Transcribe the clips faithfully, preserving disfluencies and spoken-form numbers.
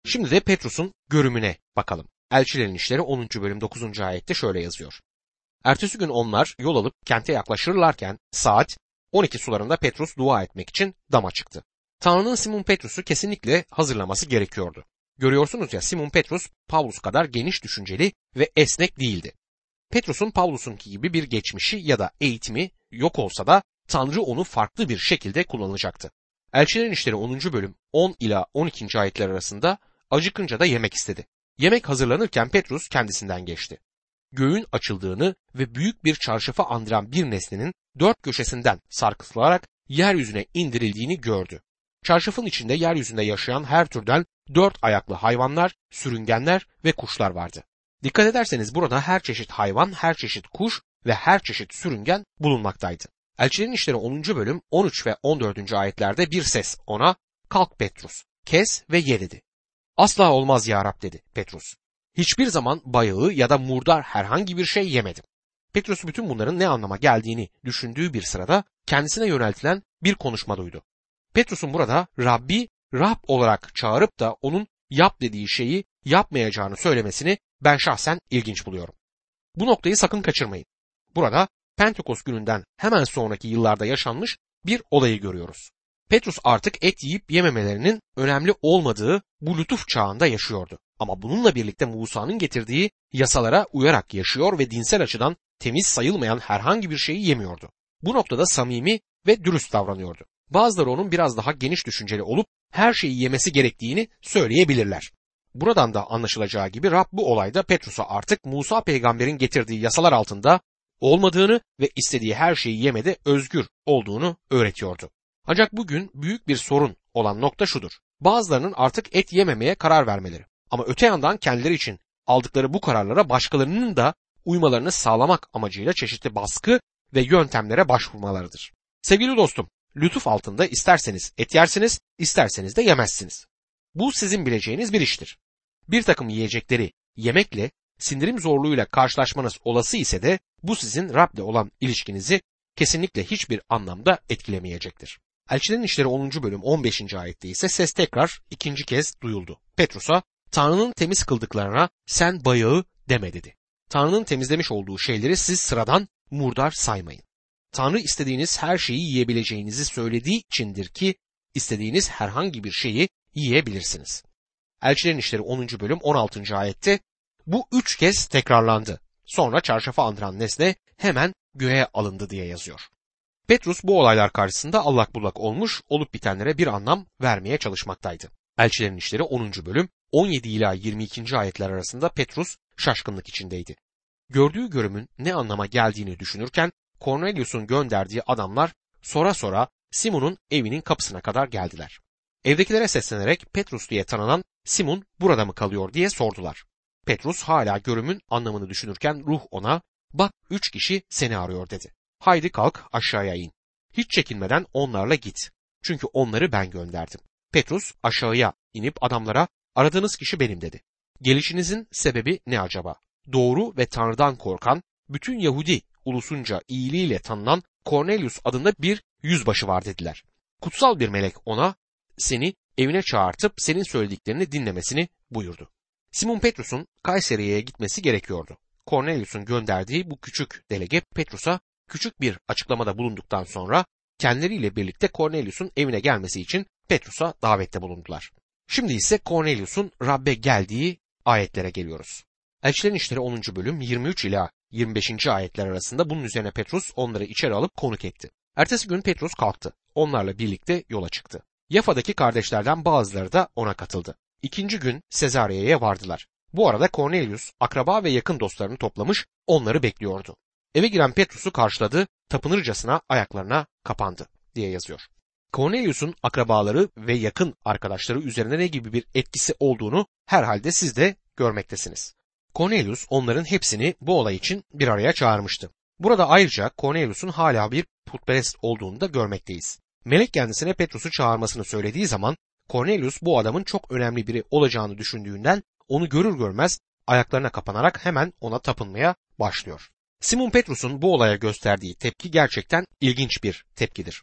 Şimdi de Petrus'un görümüne bakalım. Elçilerin İşleri onuncu bölüm dokuzuncu ayette şöyle yazıyor. Ertesi gün onlar yol alıp kente yaklaşırlarken saat on iki sularında Petrus dua etmek için dama çıktı. Tanrı'nın Simon Petrus'u kesinlikle hazırlaması gerekiyordu. Görüyorsunuz ya, Simon Petrus Pavlus kadar geniş düşünceli ve esnek değildi. Petrus'un Pavlus'unki gibi bir geçmişi ya da eğitimi yok olsa da Tanrı onu farklı bir şekilde kullanacaktı. Elçilerin İşleri onuncu bölüm on ila on ikinci ayetler arasında acıkınca da yemek istedi. Yemek hazırlanırken Petrus kendisinden geçti. Göğün açıldığını ve büyük bir çarşafa andıran bir nesnenin dört köşesinden sarkıtılarak yeryüzüne indirildiğini gördü. Çarşafın içinde yeryüzünde yaşayan her türden dört ayaklı hayvanlar, sürüngenler ve kuşlar vardı. Dikkat ederseniz burada her çeşit hayvan, her çeşit kuş ve her çeşit sürüngen bulunmaktaydı. Elçilerin İşleri onuncu bölüm on üç ve on dördüncü ayetlerde bir ses ona "Kalk Petrus, kes ve ye" dedi. "Asla olmaz ya Rab" dedi Petrus. "Hiçbir zaman bayağı ya da murdar herhangi bir şey yemedim." Petrus bütün bunların ne anlama geldiğini düşündüğü bir sırada kendisine yöneltilen bir konuşma duydu. Petrus'un burada Rabbi Rab olarak çağırıp da onun yap dediği şeyi yapmayacağını söylemesini ben şahsen ilginç buluyorum. Bu noktayı sakın kaçırmayın. Burada Pentekost gününden hemen sonraki yıllarda yaşanmış bir olayı görüyoruz. Petrus artık et yiyip yememelerinin önemli olmadığı bu lütuf çağında yaşıyordu. Ama bununla birlikte Musa'nın getirdiği yasalara uyarak yaşıyor ve dinsel açıdan temiz sayılmayan herhangi bir şeyi yemiyordu. Bu noktada samimi ve dürüst davranıyordu. Bazıları onun biraz daha geniş düşünceli olup her şeyi yemesi gerektiğini söyleyebilirler. Buradan da anlaşılacağı gibi Rab bu olayda Petrus'a artık Musa peygamberin getirdiği yasalar altında olmadığını ve istediği her şeyi yemede özgür olduğunu öğretiyordu. Ancak bugün büyük bir sorun olan nokta şudur. Bazılarının artık et yememeye karar vermeleri. Ama öte yandan kendileri için aldıkları bu kararlara başkalarının da uymalarını sağlamak amacıyla çeşitli baskı ve yöntemlere başvurmalarıdır. Sevgili dostum, lütuf altında isterseniz et yersiniz, isterseniz de yemezsiniz. Bu sizin bileceğiniz bir iştir. Bir takım yiyecekleri yemekle sindirim zorluğuyla karşılaşmanız olası ise de bu sizin Rab'le olan ilişkinizi kesinlikle hiçbir anlamda etkilemeyecektir. Elçilerin İşleri onuncu bölüm on beşinci ayette ise ses tekrar ikinci kez duyuldu. Petrus'a Tanrı'nın temiz kıldıklarına sen bayağı deme dedi. Tanrı'nın temizlemiş olduğu şeyleri siz sıradan murdar saymayın. Tanrı istediğiniz her şeyi yiyebileceğinizi söylediği içindir ki istediğiniz herhangi bir şeyi yiyebilirsiniz. Elçilerin İşleri onuncu bölüm on altıncı ayette bu üç kez tekrarlandı. Sonra çarşafa andıran nesne hemen göğe alındı diye yazıyor. Petrus bu olaylar karşısında allak bullak olmuş, olup bitenlere bir anlam vermeye çalışmaktaydı. Elçilerin İşleri onuncu bölüm on yedi ila yirmi ikinci ayetler arasında Petrus şaşkınlık içindeydi. Gördüğü görümün ne anlama geldiğini düşünürken Kornelius'un gönderdiği adamlar sora sora Simon'un evinin kapısına kadar geldiler. Evdekilere seslenerek Petrus diye tanınan Simon burada mı kalıyor diye sordular. Petrus hala görümün anlamını düşünürken ruh ona bak üç kişi seni arıyor dedi. Haydi kalk aşağıya in. Hiç çekinmeden onlarla git. Çünkü onları ben gönderdim. Petrus aşağıya inip adamlara aradığınız kişi benim dedi. Gelişinizin sebebi ne acaba? Doğru ve Tanrı'dan korkan, bütün Yahudi ulusunca iyiliğiyle tanınan Kornelius adında bir yüzbaşı var dediler. Kutsal bir melek ona seni evine çağırtıp senin söylediklerini dinlemesini buyurdu. Simon Petrus'un Kayseriye'ye gitmesi gerekiyordu. Kornelius'un gönderdiği bu küçük delege Petrus'a küçük bir açıklamada bulunduktan sonra kendileriyle birlikte Kornelius'un evine gelmesi için Petrus'a davette bulundular. Şimdi ise Kornelius'un Rab'be geldiği ayetlere geliyoruz. Elçilerin İşleri onuncu bölüm yirmi üç ila yirmi beşinci ayetler arasında bunun üzerine Petrus onları içeri alıp konuk etti. Ertesi gün Petrus kalktı. Onlarla birlikte yola çıktı. Yafa'daki kardeşlerden bazıları da ona katıldı. İkinci gün Sezarya'ya vardılar. Bu arada Kornelius akraba ve yakın dostlarını toplamış onları bekliyordu. Eve giren Petrus'u karşıladı, tapınırcasına ayaklarına kapandı diye yazıyor. Kornelius'un akrabaları ve yakın arkadaşları üzerine ne gibi bir etkisi olduğunu herhalde siz de görmektesiniz. Kornelius onların hepsini bu olay için bir araya çağırmıştı. Burada ayrıca Kornelius'un hala bir putperest olduğunu da görmekteyiz. Melek kendisine Petrus'u çağırmasını söylediği zaman Kornelius bu adamın çok önemli biri olacağını düşündüğünden onu görür görmez ayaklarına kapanarak hemen ona tapınmaya başlıyor. Simon Petrus'un bu olaya gösterdiği tepki gerçekten ilginç bir tepkidir.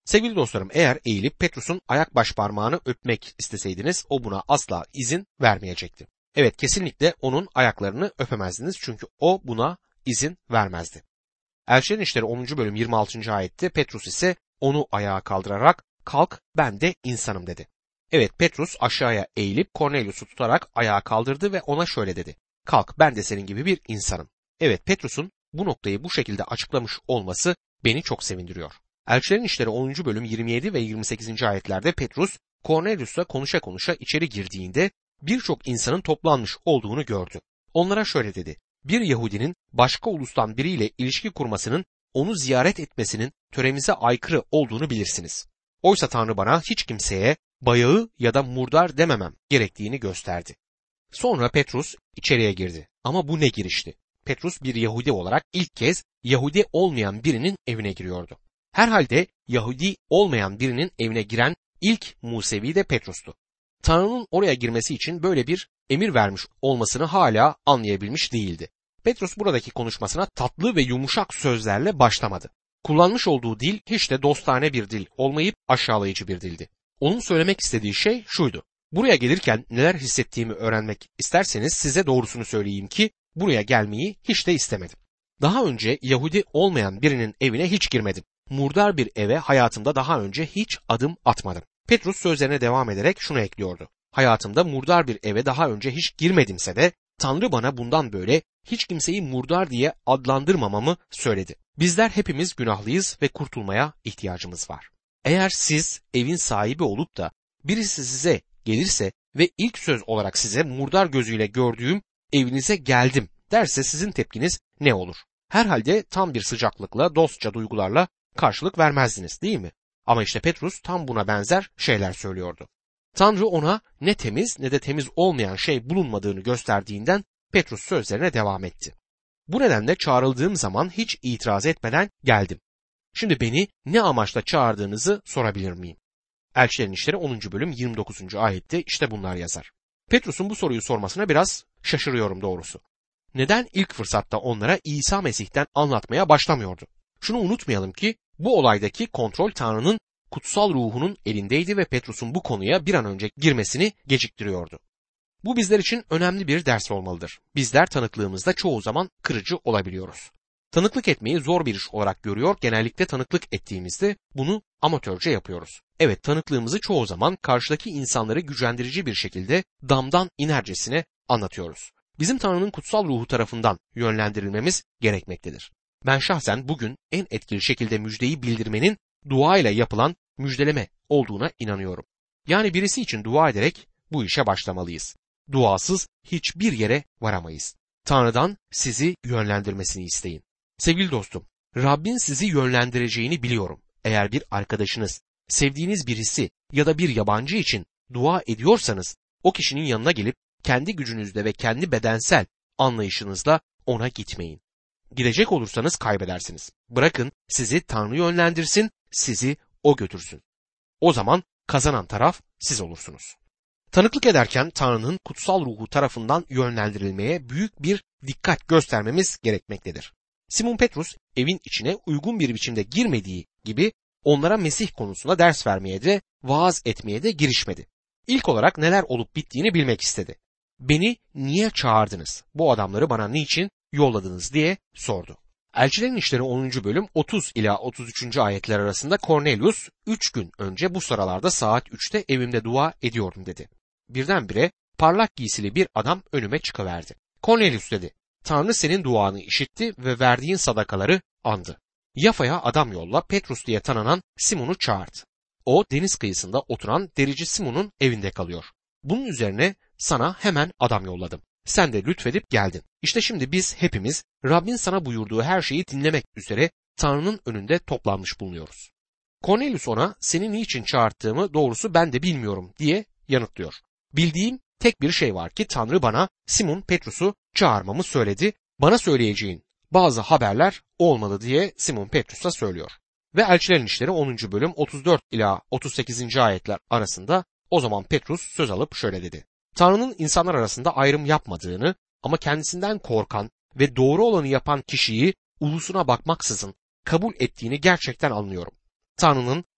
Sevgili dostlarım, eğer eğilip Petrus'un ayak baş parmağını öpmek isteseydiniz o buna asla izin vermeyecekti. Evet, kesinlikle onun ayaklarını öpemezdiniz çünkü o buna izin vermezdi. Elçilerin İşleri onuncu bölüm yirmi altıncı ayette Petrus ise onu ayağa kaldırarak kalk ben de insanım dedi. Evet, Petrus aşağıya eğilip Kornelius'u tutarak ayağa kaldırdı ve ona şöyle dedi. Kalk ben de senin gibi bir insanım. Evet, Petrus'un bu noktayı bu şekilde açıklamış olması beni çok sevindiriyor. Elçilerin İşleri onuncu bölüm yirmi yedi ve yirmi sekizinci ayetlerde Petrus Kornelius'la konuşa konuşa içeri girdiğinde birçok insanın toplanmış olduğunu gördü. Onlara şöyle dedi. Bir Yahudinin başka ulustan biriyle ilişki kurmasının, onu ziyaret etmesinin töremize aykırı olduğunu bilirsiniz. Oysa Tanrı bana hiç kimseye bayağı ya da murdar dememem gerektiğini gösterdi. Sonra Petrus içeriye girdi. Ama bu ne girişti? Petrus bir Yahudi olarak ilk kez Yahudi olmayan birinin evine giriyordu. Herhalde Yahudi olmayan birinin evine giren ilk Musevi de Petrus'tu. Tanrı'nın oraya girmesi için böyle bir emir vermiş olmasını hala anlayabilmiş değildi. Petrus buradaki konuşmasına tatlı ve yumuşak sözlerle başlamadı. Kullanmış olduğu dil hiç de dostane bir dil olmayıp aşağılayıcı bir dildi. Onun söylemek istediği şey şuydu. Buraya gelirken neler hissettiğimi öğrenmek isterseniz size doğrusunu söyleyeyim ki buraya gelmeyi hiç de istemedim. Daha önce Yahudi olmayan birinin evine hiç girmedim. Murdar bir eve hayatımda daha önce hiç adım atmadım. Petrus sözlerine devam ederek şunu ekliyordu. Hayatımda murdar bir eve daha önce hiç girmedimse de Tanrı bana bundan böyle hiç kimseyi murdar diye adlandırmamamı söyledi. Bizler hepimiz günahlıyız ve kurtulmaya ihtiyacımız var. Eğer siz evin sahibi olup da birisi size gelirse ve ilk söz olarak size murdar gözüyle gördüğüm evinize geldim derse sizin tepkiniz ne olur? Herhalde tam bir sıcaklıkla, dostça duygularla karşılık vermezdiniz, değil mi? Ama işte Petrus tam buna benzer şeyler söylüyordu. Tanrı ona ne temiz ne de temiz olmayan şey bulunmadığını gösterdiğinden Petrus sözlerine devam etti. Bu nedenle çağrıldığım zaman hiç itiraz etmeden geldim. Şimdi beni ne amaçla çağırdığınızı sorabilir miyim? Elçilerin İşleri onuncu bölüm yirmi dokuzuncu ayette işte bunlar yazar. Petrus'un bu soruyu sormasına biraz şaşırıyorum doğrusu. Neden ilk fırsatta onlara İsa Mesih'ten anlatmaya başlamıyordu? Şunu unutmayalım ki bu olaydaki kontrol Tanrı'nın kutsal ruhunun elindeydi ve Petrus'un bu konuya bir an önce girmesini geciktiriyordu. Bu bizler için önemli bir ders olmalıdır. Bizler tanıklığımızda çoğu zaman kırıcı olabiliyoruz. Tanıklık etmeyi zor bir iş olarak görüyor, genellikle tanıklık ettiğimizde bunu amatörce yapıyoruz. Evet, tanıklığımızı çoğu zaman karşıdaki insanları gücendirici bir şekilde damdan inercesine anlatıyoruz. Bizim Tanrı'nın kutsal ruhu tarafından yönlendirilmemiz gerekmektedir. Ben şahsen bugün en etkili şekilde müjdeyi bildirmenin dua ile yapılan müjdeleme olduğuna inanıyorum. Yani birisi için dua ederek bu işe başlamalıyız. Duasız hiçbir yere varamayız. Tanrı'dan sizi yönlendirmesini isteyin. Sevgili dostum, Rabbin sizi yönlendireceğini biliyorum. Eğer bir arkadaşınız, sevdiğiniz birisi ya da bir yabancı için dua ediyorsanız o kişinin yanına gelip kendi gücünüzle ve kendi bedensel anlayışınızla ona gitmeyin. Gidecek olursanız kaybedersiniz. Bırakın sizi Tanrı yönlendirsin, sizi o götürsün. O zaman kazanan taraf siz olursunuz. Tanıklık ederken Tanrı'nın kutsal ruhu tarafından yönlendirilmeye büyük bir dikkat göstermemiz gerekmektedir. Simon Petrus evin içine uygun bir biçimde girmediği gibi onlara Mesih konusunda ders vermeye de vaaz etmeye de girişmedi. İlk olarak neler olup bittiğini bilmek istedi. Beni niye çağırdınız? Bu adamları bana niçin yolladınız diye sordu. Elçilerin İşleri onuncu bölüm otuz ila otuz üçüncü ayetler arasında Kornelius üç gün önce bu sıralarda saat üçte evimde dua ediyordum dedi. Birdenbire parlak giysili bir adam önüme çıkıverdi. Kornelius dedi, Tanrı senin duanı işitti ve verdiğin sadakaları andı. Yafa'ya adam yolla, Petrus diye tanınan Simon'u çağırt. O deniz kıyısında oturan derici Simon'un evinde kalıyor. Bunun üzerine sana hemen adam yolladım. Sen de lütfedip geldin. İşte şimdi biz hepimiz Rabbin sana buyurduğu her şeyi dinlemek üzere Tanrı'nın önünde toplanmış bulunuyoruz. Kornelius ona seni niçin çağırttığımı doğrusu ben de bilmiyorum diye yanıtlıyor. Bildiğim tek bir şey var ki Tanrı bana Simon Petrus'u çağırmamı söyledi. Bana söyleyeceğin bazı haberler olmalı diye Simon Petrus'a söylüyor. Ve Elçilerin İşleri onuncu bölüm otuz dört ila otuz sekizinci ayetler arasında o zaman Petrus söz alıp şöyle dedi. Tanrı'nın insanlar arasında ayrım yapmadığını ama kendisinden korkan ve doğru olanı yapan kişiyi ulusuna bakmaksızın kabul ettiğini gerçekten anlıyorum. Tanrı'nın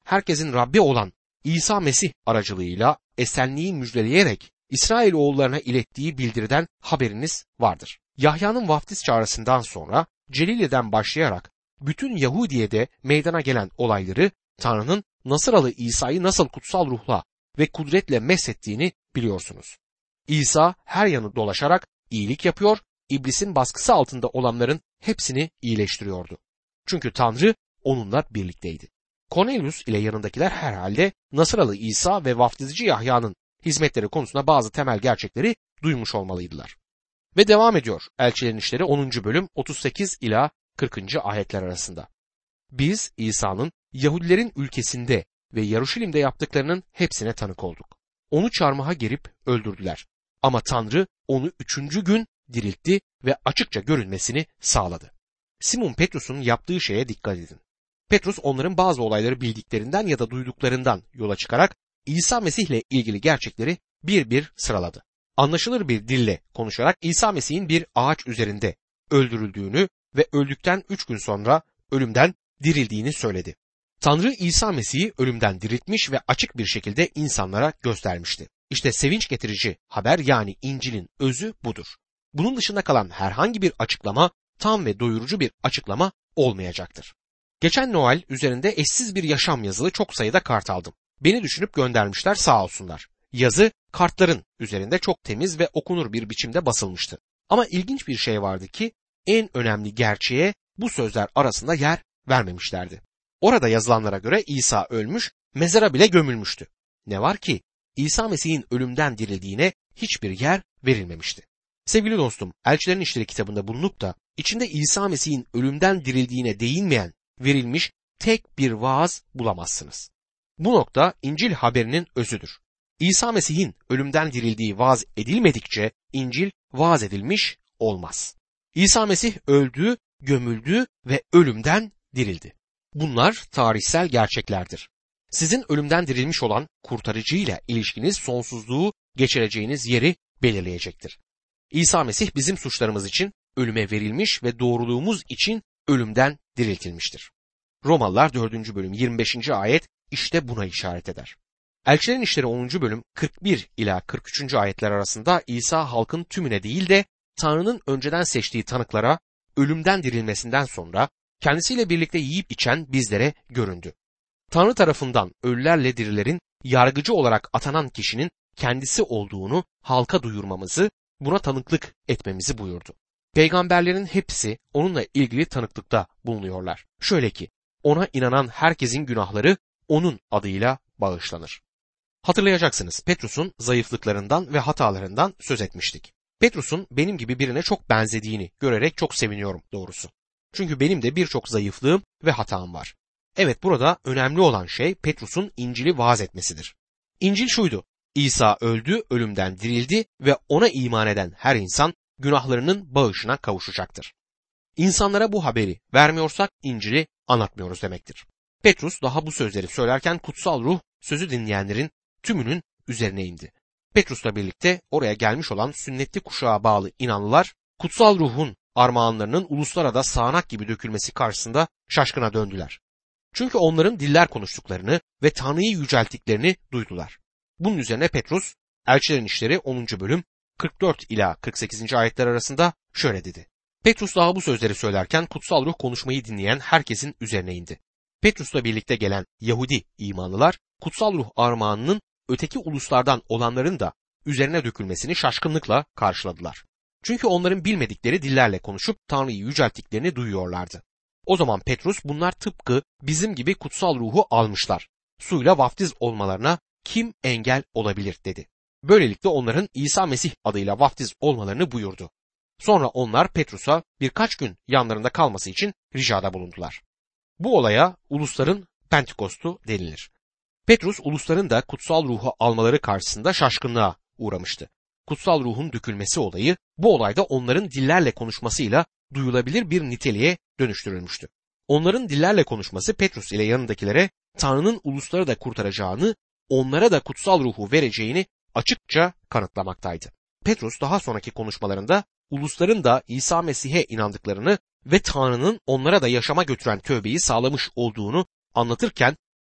herkesin Rabbi olan İsa Mesih aracılığıyla esenliği müjdeleyerek İsrailoğullarına ilettiği bildiriden haberiniz vardır. Yahya'nın vaftiz çağrısından sonra Celili'den başlayarak bütün Yahudiye'de meydana gelen olayları Tanrı'nın Nasıralı İsa'yı nasıl kutsal ruhla ve kudretle meshettiğini biliyorsunuz. İsa her yanı dolaşarak iyilik yapıyor, iblisin baskısı altında olanların hepsini iyileştiriyordu. Çünkü Tanrı onunla birlikteydi. Cornelius ile yanındakiler herhalde Nasıralı İsa ve vaftizci Yahya'nın hizmetleri konusunda bazı temel gerçekleri duymuş olmalıydılar. Ve devam ediyor Elçilerin İşleri onuncu bölüm otuz sekiz ila kırkıncı ayetler arasında. Biz İsa'nın Yahudilerin ülkesinde ve Yaruşilim'de yaptıklarının hepsine tanık olduk. Onu çarmıha gerip öldürdüler. Ama Tanrı onu üçüncü gün diriltti ve açıkça görünmesini sağladı. Simon Petrus'un yaptığı şeye dikkat edin. Petrus onların bazı olayları bildiklerinden ya da duyduklarından yola çıkarak İsa Mesih'le ilgili gerçekleri bir bir sıraladı. Anlaşılır bir dille konuşarak İsa Mesih'in bir ağaç üzerinde öldürüldüğünü ve öldükten üç gün sonra ölümden dirildiğini söyledi. Tanrı İsa Mesih'i ölümden diriltmiş ve açık bir şekilde insanlara göstermişti. İşte sevinç getirici haber, yani İncil'in özü budur. Bunun dışında kalan herhangi bir açıklama tam ve doyurucu bir açıklama olmayacaktır. Geçen Noel üzerinde eşsiz bir yaşam yazılı çok sayıda kart aldım. Beni düşünüp göndermişler, sağ olsunlar. Yazı kartların üzerinde çok temiz ve okunur bir biçimde basılmıştı. Ama ilginç bir şey vardı ki en önemli gerçeğe bu sözler arasında yer vermemişlerdi. Orada yazılanlara göre İsa ölmüş, mezara bile gömülmüştü. Ne var ki İsa Mesih'in ölümden dirildiğine hiçbir yer verilmemişti. Sevgili dostum, Elçilerin İşleri kitabında bulunup da içinde İsa Mesih'in ölümden dirildiğine değinmeyen verilmiş tek bir vaaz bulamazsınız. Bu nokta İncil haberinin özüdür. İsa Mesih'in ölümden dirildiği vaaz edilmedikçe İncil vaaz edilmiş olmaz. İsa Mesih öldü, gömüldü ve ölümden dirildi. Bunlar tarihsel gerçeklerdir. Sizin ölümden dirilmiş olan kurtarıcıyla ilişkiniz sonsuzluğu geçireceğiniz yeri belirleyecektir. İsa Mesih bizim suçlarımız için ölüme verilmiş ve doğruluğumuz için ölümden diriltilmiştir. Romalılar dördüncü bölüm yirmi beşinci ayet işte buna işaret eder. Elçilerin İşleri onuncu bölüm kırk bir ila kırk üçüncü ayetler arasında İsa halkın tümüne değil de Tanrı'nın önceden seçtiği tanıklara ölümden dirilmesinden sonra kendisiyle birlikte yiyip içen bizlere göründü. Tanrı tarafından ölülerle dirilerin yargıcı olarak atanan kişinin kendisi olduğunu halka duyurmamızı, buna tanıklık etmemizi buyurdu. Peygamberlerin hepsi onunla ilgili tanıklıkta bulunuyorlar. Şöyle ki, ona inanan herkesin günahları onun adıyla bağışlanır. Hatırlayacaksınız, Petrus'un zayıflıklarından ve hatalarından söz etmiştik. Petrus'un benim gibi birine çok benzediğini görerek çok seviniyorum doğrusu. Çünkü benim de birçok zayıflığım ve hatam var. Evet, burada önemli olan şey Petrus'un İncil'i vaaz etmesidir. İncil şuydu: İsa öldü, ölümden dirildi ve ona iman eden her insan günahlarının bağışına kavuşacaktır. İnsanlara bu haberi vermiyorsak İncil'i anlatmıyoruz demektir. Petrus daha bu sözleri söylerken kutsal ruh sözü dinleyenlerin tümünün üzerine indi. Petrus'la birlikte oraya gelmiş olan sünnetli kuşağa bağlı inanlılar kutsal ruhun armağanlarının uluslara da sağanak gibi dökülmesi karşısında şaşkına döndüler. Çünkü onların diller konuştuklarını ve Tanrı'yı yücelttiklerini duydular. Bunun üzerine Petrus, Elçilerin İşleri onuncu bölüm kırk dört ila kırk sekizinci ayetler arasında şöyle dedi. Petrus daha bu sözleri söylerken kutsal ruh konuşmayı dinleyen herkesin üzerine indi. Petrus'la birlikte gelen Yahudi imanlılar kutsal ruh armağanının öteki uluslardan olanların da üzerine dökülmesini şaşkınlıkla karşıladılar. Çünkü onların bilmedikleri dillerle konuşup Tanrı'yı yücelttiklerini duyuyorlardı. O zaman Petrus, bunlar tıpkı bizim gibi kutsal ruhu almışlar. Suyla vaftiz olmalarına kim engel olabilir dedi. Böylelikle onların İsa Mesih adıyla vaftiz olmalarını buyurdu. Sonra onlar Petrus'a birkaç gün yanlarında kalması için ricada bulundular. Bu olaya ulusların Pentekostu denilir. Petrus ulusların da kutsal ruhu almaları karşısında şaşkınlığa uğramıştı. Kutsal ruhun dökülmesi olayı bu olayda onların dillerle konuşmasıyla duyulabilir bir niteliğe dönüştürülmüştü. Onların dillerle konuşması Petrus ile yanındakilere Tanrı'nın ulusları da kurtaracağını, onlara da kutsal ruhu vereceğini açıkça kanıtlamaktaydı. Petrus daha sonraki konuşmalarında ulusların da İsa Mesih'e inandıklarını ve Tanrı'nın onlara da yaşama götüren tövbeyi sağlamış olduğunu anlatırken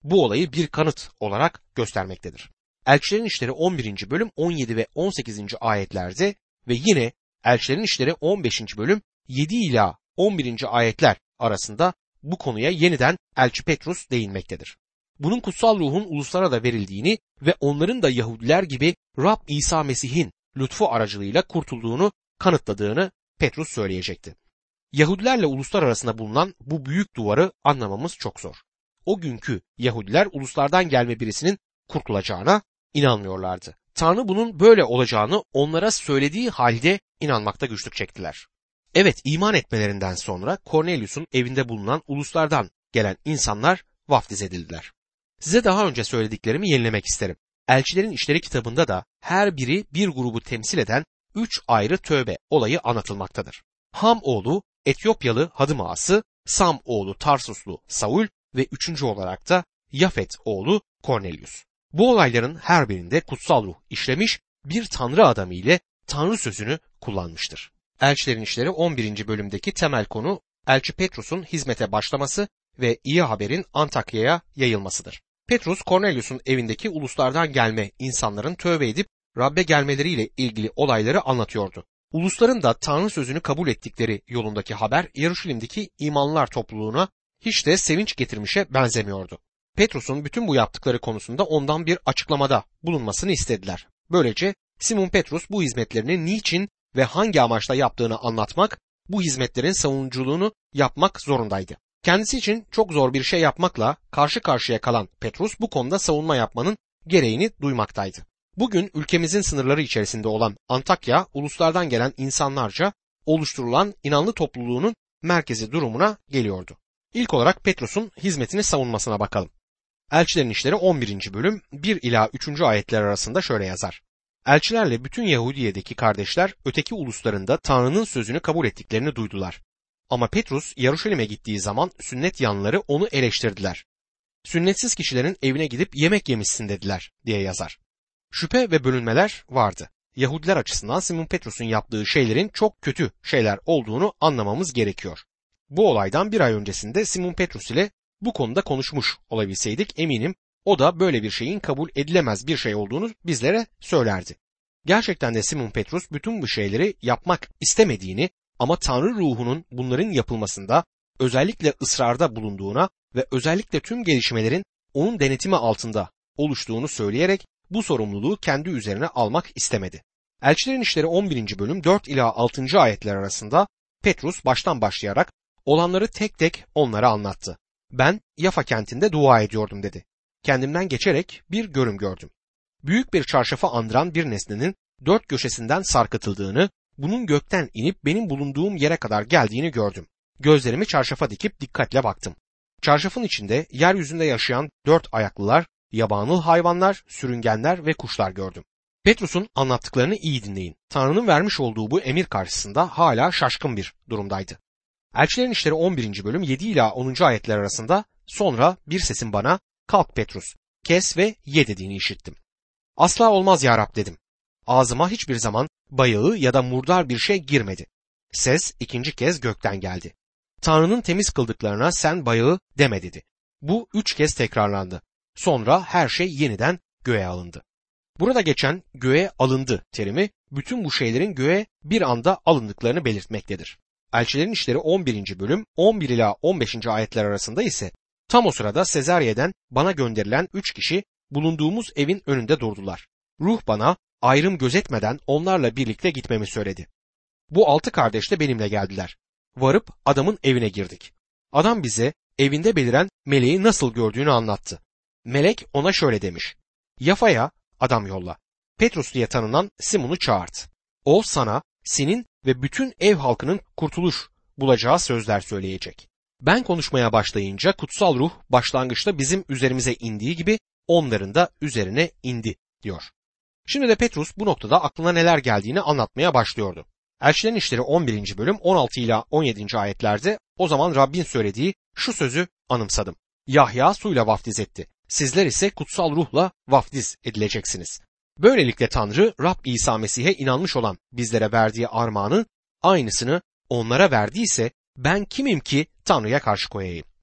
bu olayı bir kanıt olarak göstermektedir. Elçilerin İşleri on birinci bölüm on yedi ve on sekizinci ayetlerde ve yine Elçilerin İşleri on beşinci bölüm yedi ila on birinci ayetler arasında bu konuya yeniden Elçi Petrus değinmektedir. Bunun kutsal ruhun uluslara da verildiğini ve onların da Yahudiler gibi Rab İsa Mesih'in lütfu aracılığıyla kurtulduğunu kanıtladığını Petrus söyleyecekti. Yahudilerle uluslar arasında bulunan bu büyük duvarı anlamamız çok zor. O günkü Yahudiler uluslardan gelme birisinin kurtulacağına inanmıyorlardı. Tanrı bunun böyle olacağını onlara söylediği halde inanmakta güçlük çektiler. Evet, iman etmelerinden sonra Kornelius'un evinde bulunan uluslardan gelen insanlar vaftiz edildiler. Size daha önce söylediklerimi yenilemek isterim. Elçilerin İşleri kitabında da her biri bir grubu temsil eden üç ayrı tövbe olayı anlatılmaktadır. Ham oğlu Etiyopyalı Hadım ağası, Sam oğlu Tarsuslu Saul ve üçüncü olarak da Yafet oğlu Kornelius. Bu olayların her birinde kutsal ruh işlemiş, bir tanrı adamı ile tanrı sözünü kullanmıştır. Elçilerin İşleri on birinci bölümdeki temel konu Elçi Petrus'un hizmete başlaması ve iyi haberin Antakya'ya yayılmasıdır. Petrus, Kornelius'un evindeki uluslardan gelme insanların tövbe edip Rab'be gelmeleriyle ilgili olayları anlatıyordu. Ulusların da Tanrı sözünü kabul ettikleri yolundaki haber Yeruşalim'deki imanlılar topluluğuna hiç de sevinç getirmişe benzemiyordu. Petrus'un bütün bu yaptıkları konusunda ondan bir açıklamada bulunmasını istediler. Böylece Simon Petrus bu hizmetlerini niçin ve hangi amaçla yaptığını anlatmak, bu hizmetlerin savunuculuğunu yapmak zorundaydı. Kendisi için çok zor bir şey yapmakla karşı karşıya kalan Petrus bu konuda savunma yapmanın gereğini duymaktaydı. Bugün ülkemizin sınırları içerisinde olan Antakya, uluslardan gelen insanlarca oluşturulan inanlı topluluğunun merkezi durumuna geliyordu. İlk olarak Petrus'un hizmetini savunmasına bakalım. Elçilerin İşleri on birinci bölüm bir ila üçüncü ayetler arasında şöyle yazar. Elçilerle bütün Yahudiye'deki kardeşler öteki uluslarında Tanrı'nın sözünü kabul ettiklerini duydular. Ama Petrus Yeruşalim'e gittiği zaman sünnet yanlıları onu eleştirdiler. Sünnetsiz kişilerin evine gidip yemek yemişsin dediler diye yazar. Şüphe ve bölünmeler vardı. Yahudiler açısından Simon Petrus'un yaptığı şeylerin çok kötü şeyler olduğunu anlamamız gerekiyor. Bu olaydan bir ay öncesinde Simon Petrus ile bu konuda konuşmuş olabilseydik eminim o da böyle bir şeyin kabul edilemez bir şey olduğunu bizlere söylerdi. Gerçekten de Simon Petrus bütün bu şeyleri yapmak istemediğini ama Tanrı ruhunun bunların yapılmasında özellikle ısrarda bulunduğuna ve özellikle tüm gelişmelerin onun denetimi altında oluştuğunu söyleyerek bu sorumluluğu kendi üzerine almak istemedi. Elçilerin İşleri on birinci bölüm dört ila altıncı ayetler arasında Petrus baştan başlayarak olanları tek tek onlara anlattı. Ben Yafa kentinde dua ediyordum dedi. Kendimden geçerek bir görüm gördüm. Büyük bir çarşafa andıran bir nesnenin dört köşesinden sarkıtıldığını, bunun gökten inip benim bulunduğum yere kadar geldiğini gördüm. Gözlerimi çarşafa dikip dikkatle baktım. Çarşafın içinde yeryüzünde yaşayan dört ayaklılar, yabanıl hayvanlar, sürüngenler ve kuşlar gördüm. Petrus'un anlattıklarını iyi dinleyin. Tanrı'nın vermiş olduğu bu emir karşısında hala şaşkın bir durumdaydı. Elçilerin İşleri on birinci bölüm yedi ila onuncu ayetler arasında sonra bir sesin bana kalk Petrus, kes ve ye dediğini işittim. Asla olmaz ya Rab dedim. Ağzıma hiçbir zaman bayağı ya da murdar bir şey girmedi. Ses ikinci kez gökten geldi. Tanrı'nın temiz kıldıklarına sen bayağı deme dedi. Bu üç kez tekrarlandı. Sonra her şey yeniden göğe alındı. Burada geçen göğe alındı terimi bütün bu şeylerin göğe bir anda alındıklarını belirtmektedir. Elçilerin İşleri on birinci bölüm on bir ila on beşinci ayetler arasında ise tam o sırada Sezarye'den bana gönderilen üç kişi bulunduğumuz evin önünde durdular. Ruh bana ayrım gözetmeden onlarla birlikte gitmemi söyledi. Bu altı kardeş de benimle geldiler. Varıp adamın evine girdik. Adam bize evinde beliren meleği nasıl gördüğünü anlattı. Melek ona şöyle demiş. Yafa'ya adam yolla. Petrus diye tanınan Simon'u çağırt. O sana senin ve bütün ev halkının kurtuluş bulacağı sözler söyleyecek. Ben konuşmaya başlayınca kutsal ruh başlangıçta bizim üzerimize indiği gibi onların da üzerine indi diyor. Şimdi de Petrus bu noktada aklına neler geldiğini anlatmaya başlıyordu. Elçilerin İşleri on birinci bölüm on altı ila on yedinci ayetlerde o zaman Rabbin söylediği şu sözü anımsadım. Yahya suyla vaftiz etti. Sizler ise kutsal ruhla vaftiz edileceksiniz. Böylelikle Tanrı Rab İsa Mesih'e inanmış olan bizlere verdiği armağanı aynısını onlara verdiyse ben kimim ki Tanrı'ya karşı koyayım?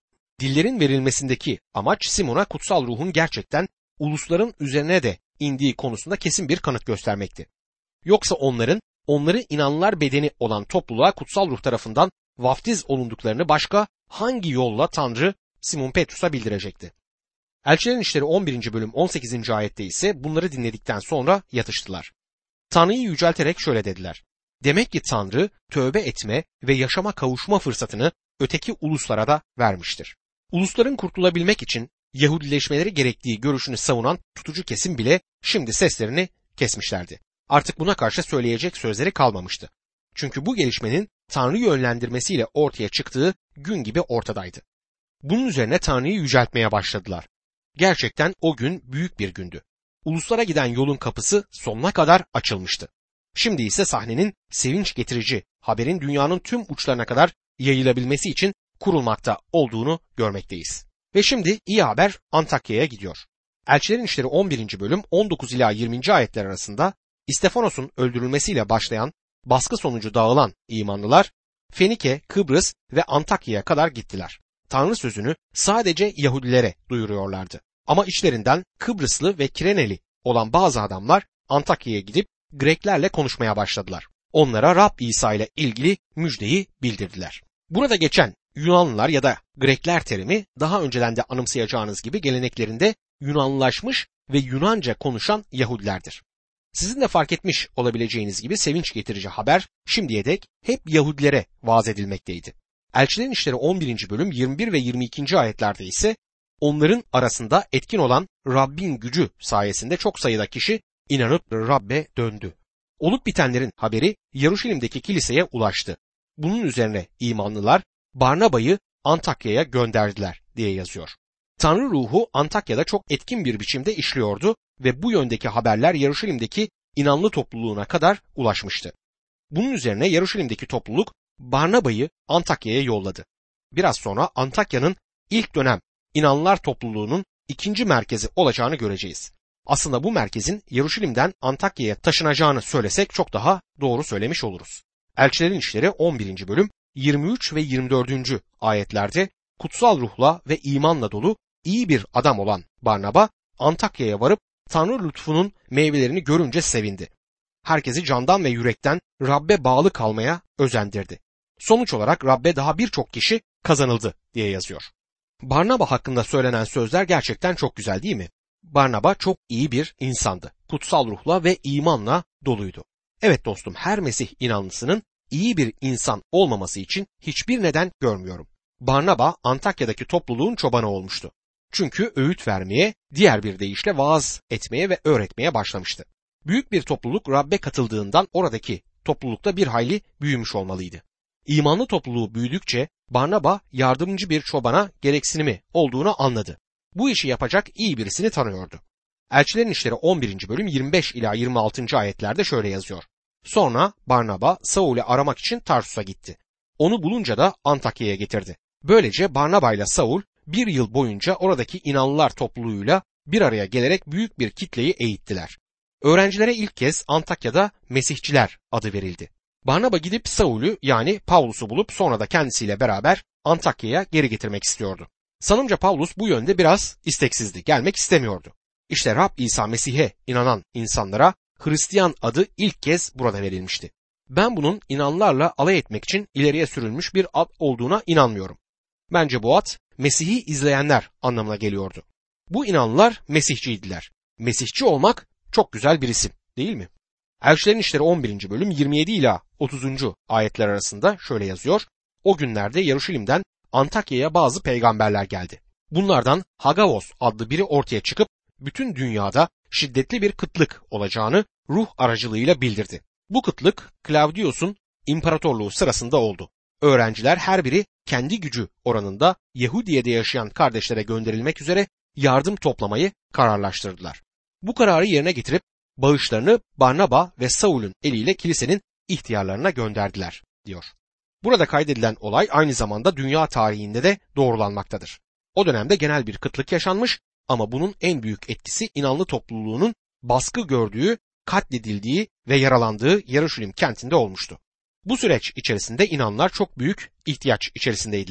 Dillerin verilmesindeki amaç Simon'a kutsal ruhun gerçekten ulusların üzerine de indiği konusunda kesin bir kanıt göstermekti. Yoksa onların onları inananlar bedeni olan topluluğa kutsal ruh tarafından vaftiz olunduklarını başka hangi yolla Tanrı Simon Petrus'a bildirecekti? Elçilerin İşleri on birinci bölüm on sekizinci ayette ise bunları dinledikten sonra yatıştılar. Tanrı'yı yücelterek şöyle dediler: Demek ki Tanrı tövbe etme ve yaşama kavuşma fırsatını öteki uluslara da vermiştir. Ulusların kurtulabilmek için Yahudileşmeleri gerektiği görüşünü savunan tutucu kesim bile şimdi seslerini kesmişlerdi. Artık buna karşı söyleyecek sözleri kalmamıştı. Çünkü bu gelişmenin Tanrı yönlendirmesiyle ortaya çıktığı gün gibi ortadaydı. Bunun üzerine Tanrı'yı yüceltmeye başladılar. Gerçekten o gün büyük bir gündü. Uluslara giden yolun kapısı sonuna kadar açılmıştı. Şimdi ise sahnenin sevinç getirici haberin dünyanın tüm uçlarına kadar yayılabilmesi için kurulmakta olduğunu görmekteyiz. Ve şimdi iyi haber Antakya'ya gidiyor. Elçilerin İşleri on birinci bölüm on dokuz ila yirminci ayetler arasında İstefanos'un öldürülmesiyle başlayan baskı sonucu dağılan imanlılar Fenike, Kıbrıs ve Antakya'ya kadar gittiler. Tanrı sözünü sadece Yahudilere duyuruyorlardı. Ama içlerinden Kıbrıslı ve Kireneli olan bazı adamlar Antakya'ya gidip Greklerle konuşmaya başladılar. Onlara Rab İsa ile ilgili müjdeyi bildirdiler. Burada geçen Yunanlılar ya da Grekler terimi daha önceden de anımsayacağınız gibi geleneklerinde Yunanlılaşmış ve Yunanca konuşan Yahudilerdir. Sizin de fark etmiş olabileceğiniz gibi sevinç getirici haber şimdiye dek hep Yahudilere vaaz edilmekteydi. Elçilerin İşleri on birinci bölüm yirmi bir ve yirmi ikinci ayetlerde ise onların arasında etkin olan Rabbin gücü sayesinde çok sayıda kişi inanıp Rabbe döndü. Olup bitenlerin haberi Yaruşilim'deki kiliseye ulaştı. Bunun üzerine imanlılar Barnaba'yı Antakya'ya gönderdiler diye yazıyor. Tanrı ruhu Antakya'da çok etkin bir biçimde işliyordu ve bu yöndeki haberler Yaruşilim'deki inanlı topluluğuna kadar ulaşmıştı. Bunun üzerine Yaruşilim'deki topluluk Barnaba'yı Antakya'ya yolladı. Biraz sonra Antakya'nın ilk dönem inanlılar topluluğunun ikinci merkezi olacağını göreceğiz. Aslında bu merkezin Yaruşilim'den Antakya'ya taşınacağını söylesek çok daha doğru söylemiş oluruz. Elçilerin İşleri on birinci bölüm yirmi üç ve yirmi dördüncü ayetlerde kutsal ruhla ve imanla dolu iyi bir adam olan Barnaba Antakya'ya varıp Tanrı lütfunun meyvelerini görünce sevindi. Herkesi candan ve yürekten Rabbe bağlı kalmaya özendirdi. Sonuç olarak Rabbe daha birçok kişi kazanıldı diye yazıyor. Barnaba hakkında söylenen sözler gerçekten çok güzel değil mi? Barnaba çok iyi bir insandı. Kutsal ruhla ve imanla doluydu. Evet dostum, her Mesih inanlısının iyi bir insan olmaması için hiçbir neden görmüyorum. Barnaba Antakya'daki topluluğun çobanı olmuştu. Çünkü öğüt vermeye, diğer bir deyişle vaaz etmeye ve öğretmeye başlamıştı. Büyük bir topluluk Rabbe katıldığından oradaki toplulukta bir hayli büyümüş olmalıydı. İmanlı topluluğu büyüdükçe Barnaba yardımcı bir çobana gereksinimi olduğunu anladı. Bu işi yapacak iyi birisini tanıyordu. Elçilerin İşleri on birinci bölüm yirmi beş ila yirmi altıncı ayetlerde şöyle yazıyor. Sonra Barnaba Saul'ü aramak için Tarsus'a gitti. Onu bulunca da Antakya'ya getirdi. Böylece Barnaba ile Saul bir yıl boyunca oradaki inanlılar topluluğuyla bir araya gelerek büyük bir kitleyi eğittiler. Öğrencilere ilk kez Antakya'da Mesihçiler adı verildi. Barnaba gidip Saul'ü yani Pavlus'u bulup sonra da kendisiyle beraber Antakya'ya geri getirmek istiyordu. Sanımca Pavlus bu yönde biraz isteksizdi, gelmek istemiyordu. İşte Rab İsa Mesih'e inanan insanlara Hristiyan adı ilk kez burada verilmişti. Ben bunun inanlarla alay etmek için ileriye sürülmüş bir ad olduğuna inanmıyorum. Bence bu ad Mesih'i izleyenler anlamına geliyordu. Bu inanlılar Mesihçiydiler. Mesihçi olmak çok güzel bir isim, değil mi? Elçilerin İşleri on birinci bölüm yirmi yedi ila otuzuncu ayetler arasında şöyle yazıyor. O günlerde Yaruşilim'den Antakya'ya bazı peygamberler geldi. Bunlardan Hagavos adlı biri ortaya çıkıp bütün dünyada şiddetli bir kıtlık olacağını ruh aracılığıyla bildirdi. Bu kıtlık Klavdius'un imparatorluğu sırasında oldu. Öğrenciler her biri kendi gücü oranında Yahudiye'de yaşayan kardeşlere gönderilmek üzere yardım toplamayı kararlaştırdılar. Bu kararı yerine getirip bağışlarını Barnaba ve Saul'ün eliyle kilisenin ihtiyarlarına gönderdiler diyor. Burada kaydedilen olay aynı zamanda dünya tarihinde de doğrulanmaktadır. O dönemde genel bir kıtlık yaşanmış ama bunun en büyük etkisi inanlı topluluğunun baskı gördüğü, katledildiği ve yaralandığı Yaruşilim kentinde olmuştu. Bu süreç içerisinde inanlar çok büyük ihtiyaç içerisindeydiler.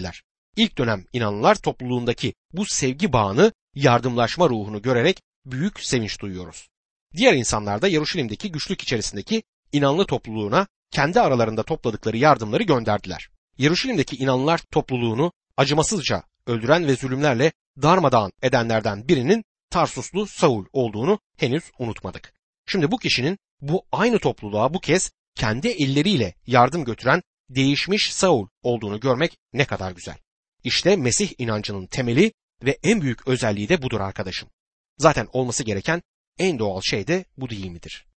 İlk dönem inanlılar topluluğundaki bu sevgi bağını, yardımlaşma ruhunu görerek büyük sevinç duyuyoruz. Diğer insanlar da Yeruşalim'deki güçlük içerisindeki inanlı topluluğuna kendi aralarında topladıkları yardımları gönderdiler. Yeruşalim'deki inanlılar topluluğunu acımasızca öldüren ve zulümlerle darmadağın edenlerden birinin Tarsuslu Saul olduğunu henüz unutmadık. Şimdi bu kişinin bu aynı topluluğa bu kez kendi elleriyle yardım götüren değişmiş Saul olduğunu görmek ne kadar güzel. İşte Mesih inancının temeli ve en büyük özelliği de budur arkadaşım. Zaten olması gereken en doğal şey de bu değil midir?